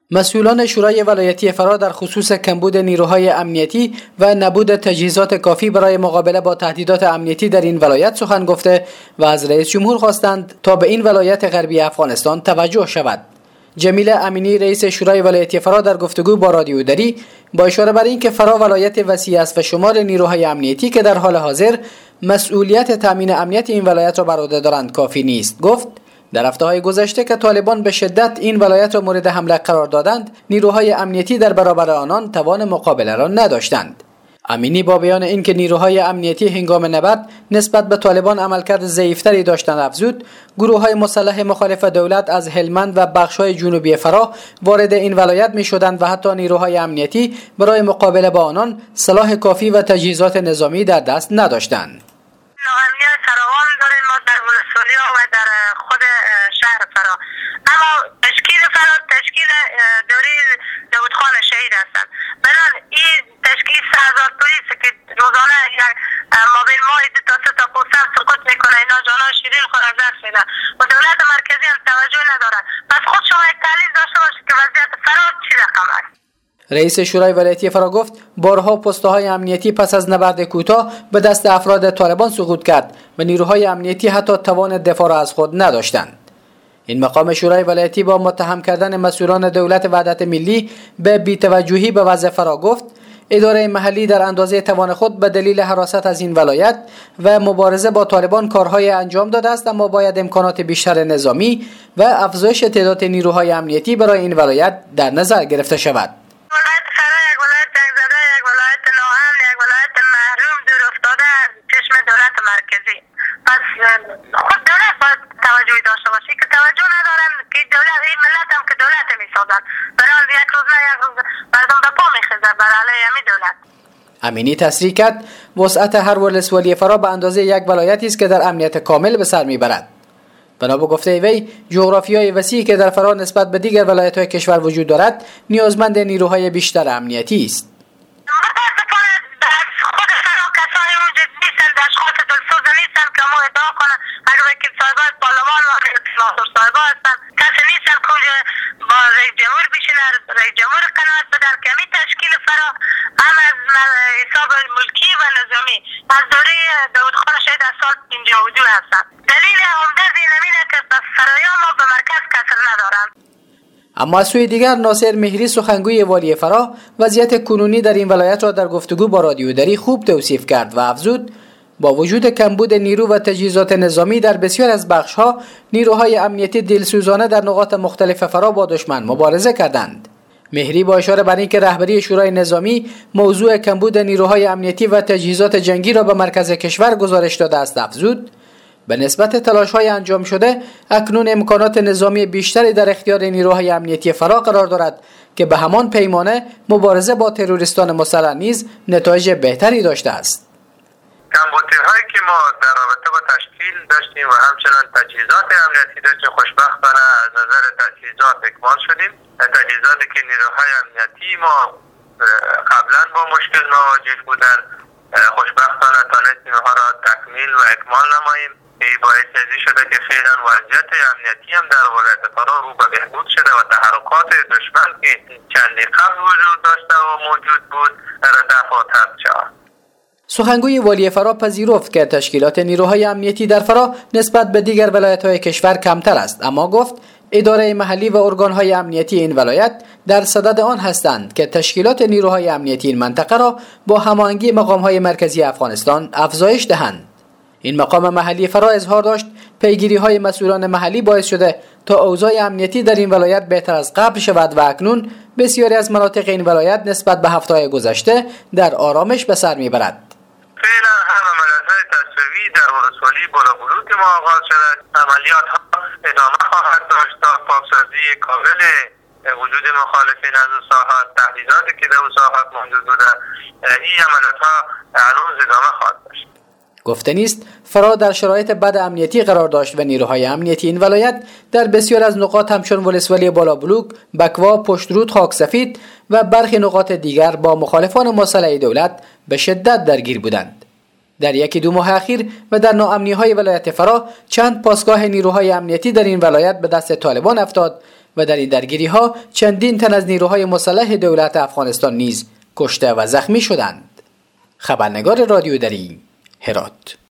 مسئولان شورای ولایتی فرا در خصوص کمبود نیروهای امنیتی و نبود تجهیزات کافی برای مقابله با تهدیدات امنیتی در این ولایت سخن گفته و از رئیس جمهور خواستند تا به این ولایت غربی افغانستان توجه شود. جمیل امینی رئیس شورای ولایتی فرا در گفتگو با رادیو دری با اشاره بر اینکه فرا ولایت وسیع است و شمار نیروهای امنیتی که در حال حاضر مسئولیت تامین امنیت این ولایت را بر عهده دارند کافی نیست، گفت در هفته‌های گذشته که طالبان به شدت این ولایت را مورد حمله قرار دادند، نیروهای امنیتی در برابر آنان توان مقابله را نداشتند. امینی با بیان اینکه نیروهای امنیتی هنگام نبرد نسبت به طالبان عملکرد ضعیفتری داشتند افزود، گروه‌های مسلح مخالف دولت از هلمند و بخش‌های جنوبی فرا وارد این ولایت می‌شدند و حتی نیروهای امنیتی برای مقابله با آنان سلاح کافی و تجهیزات نظامی در دست نداشتند. امنیت فراوان داریم ما در ولسوالی و در خود شهر فرا، اما تشکیل فرا تشکیل دوری داود خان شهید هستند. برای این تشکیل 3000 پلیس که روزانه ما بین ماه 2 تا 3 تا پوستم سقوط میکنه، اینا جانا شیرین خود از دست میدن و دولت مرکزی هم توجه ندارد. پس خود شما یک تحلیل داشته باشید که وضعیت فرا چی رقم است. رئیس شورای ولایتی فرا گفت بارها پست‌های امنیتی پس از نبرد کوتاه به دست افراد طالبان سقوط کرد و نیروهای امنیتی حتی توان دفاع را از خود نداشتند. این مقام شورای ولایتی با متهم کردن مسئولان دولت وحدت ملی به بی‌توجهی به وضع فرا گفت اداره محلی در اندازه توان خود به دلیل حراست از این ولایت و مبارزه با طالبان کارهای انجام داده است، اما باید امکانات بیشتر نظامی و افزایش تعداد نیروهای امنیتی برای این ولایت در نظر گرفته شود. ولایت فرا یک ولایت تنگ‌زده، یک ولایت ناامن، یک ولایت محروم دور افتاده از چشم دولت مرکزی. پس خود دولت باید توجهی داشته باشه که توجه ندارن که دولت این ملت هم که دولت میسازن، برای یک روز نه یک روز مردم به پا میخیزن بر علیه همین دولت. امینی تصریح کرد وسعت هر ولسوالی فرا به اندازه یک ولایتی است که در امنیت کامل به سر میبرد. بنا به گفته وی جغرافیای وسیعی که در فرا نسبت به دیگر ولایت‌های کشور وجود دارد نیازمند نیروهای بیشتر امنیتی است. متاسفانه در خود فرا کسانی موجود نیستند، اشخاص دلسوز نیستند که ما ادعا کنند اگر وکیل صاحبان پارلمان و سناتور صاحبان هستند، کسی نیستند که با رئیس جمهور بشینند، رئیس جمهور قناعت بدن که همین تشکیل فرا هم از حساب ملکی و نظامی از دوره داود خان شهید از سال 52 هستند. دلیل عمده اینه که فرایان ما به مرکز کسر ندارند. اما از سوی دیگر ناصر مهری سخنگوی والی فرا وضعیت کنونی در این ولایت را در گفتگو با رادیو دری خوب توصیف کرد و افزود با وجود کمبود نیرو و تجهیزات نظامی در بسیار از بخش‌ها نیروهای امنیتی دلسوزانه در نقاط مختلف فرا با دشمن مبارزه کردند. مهری با اشاره بر اینکه رهبری شورای نظامی موضوع کمبود نیروهای امنیتی و تجهیزات جنگی را به مرکز کشور گزارش داده است افزود به نسبت تلاش‌های انجام شده اکنون امکانات نظامی بیشتری در اختیار نیروهای امنیتی فرا قرار دارد که به همان پیمانه مبارزه با تروریستان مسلح نیز نتایج بهتری داشته است. کمبودهایی که ما در رابطه با تشکیل داشتیم و همچنان تجهیزات امنیتی داشتیم خوشبختانه از نظر تجهیزات اکمال شدیم. تجهیزاتی که نیروهای امنیتی ما قبلا با مشکل مواجه بودند خوشبختانه تانستیم ها را تکمیل و اکمال نماییم. این باعث ازی شده که فعلا وضعیت امنیتی هم در ولایت فرا رو به بهبود شده و تحرکات دشمن که چندی قبل وجود داشته و موجود بود در دفع ترد شود. سخنگوی والی فرا پذیرفت که تشکیلات نیروهای امنیتی در فرا نسبت به دیگر ولایت‌های کشور کمتر است، اما گفت اداره محلی و ارگان‌های امنیتی این ولایت در صدد آن هستند که تشکیلات نیروهای امنیتی این منطقه را با هماهنگی مقام‌های مرکزی افغانستان افزایش دهند. این مقام محلی فرا اظهار داشت پیگیری‌های مسئولان محلی باعث شده تا اوضاع امنیتی در این ولایت بهتر از قبل شود و اکنون بسیاری از مناطق این ولایت نسبت به هفته‌های گذشته در آرامش به سر می‌برد. فعلا هم عملیات‌های تصفیه‌ای در ولسوالی بلابلوک ما آغاز شده. عملیات ها ادامه خواهد داشت تا پاکسازی کامل وجود مخالفین از اون ساحات، تهدیداتی که در اون ساحات موجود بوده، این عملیات ها هنوز ادامه خواهد داشت. گفتنی است فرا در شرایط بد امنیتی قرار داشت و نیروهای امنیتی این ولایت در بسیار از نقاط همچون ولسوالی بالابلوک، بکوا، پشترود، خاک سفید و برخی نقاط دیگر با مخالفان مسلح دولت به شدت درگیر بودند. در یکی دو ماه اخیر و در ناامنی‌های ولایت فرا چند پاسگاه نیروهای امنیتی در این ولایت به دست طالبان افتاد و در این درگیری ها چندین تن از نیروهای مسلح دولت افغانستان نیز کشته و زخمی شدند. خبرنگار رادیو دری هرات.